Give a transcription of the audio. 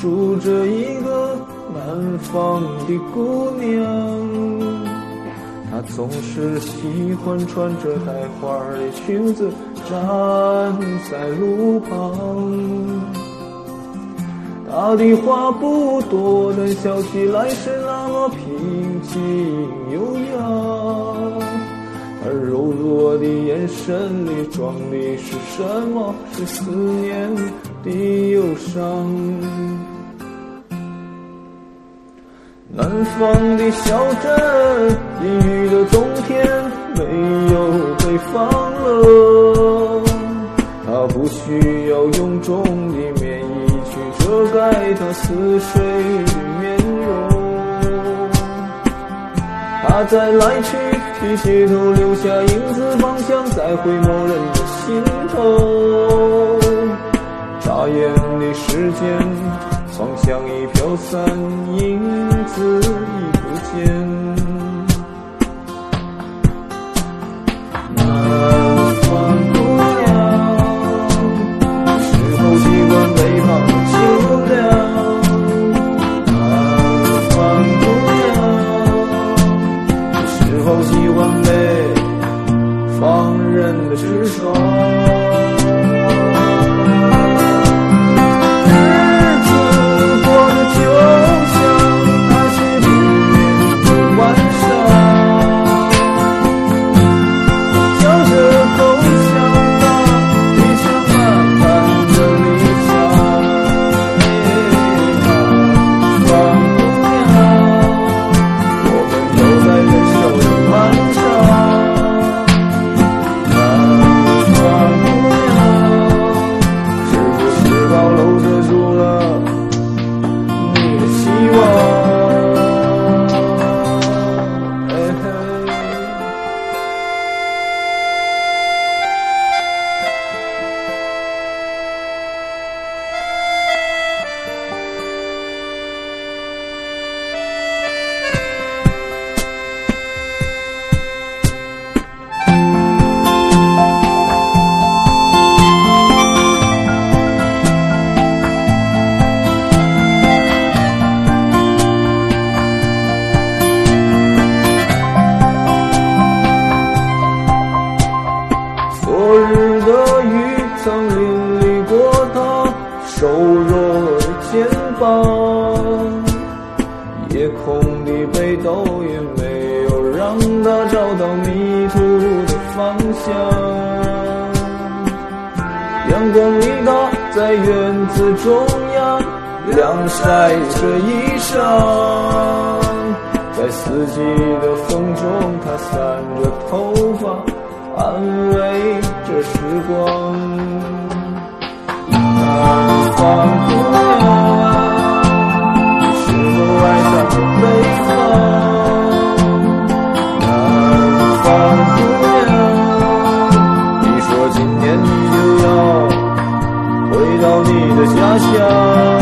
住着一个南方的姑娘，她总是喜欢穿着带花的裙子站在路旁。她的话不多，但笑起来是那么平静优雅。她柔弱的眼神里装的是什么？是思念的忧伤。南方的小镇，阴雨的冬天，没有北方冷。它不需要臃肿的棉衣去遮盖它似水的面容。它在来去的街头留下影子，方向在回眸人的心头。眨眼的时间，芳香已飘散，影子已不见。南方姑娘，是否习惯北方的秋凉？南方姑娘，是否喜欢北方人的直爽？曾淋漓过他瘦弱的肩膀，夜空的北斗也没有让他找到迷途的方向。阳光里他在院子中央晾晒着衣裳，在四季的风中他散着头发，安慰着时光。南方姑娘，你是否爱上了北方？南方姑娘，你说今年你就要回到你的家乡。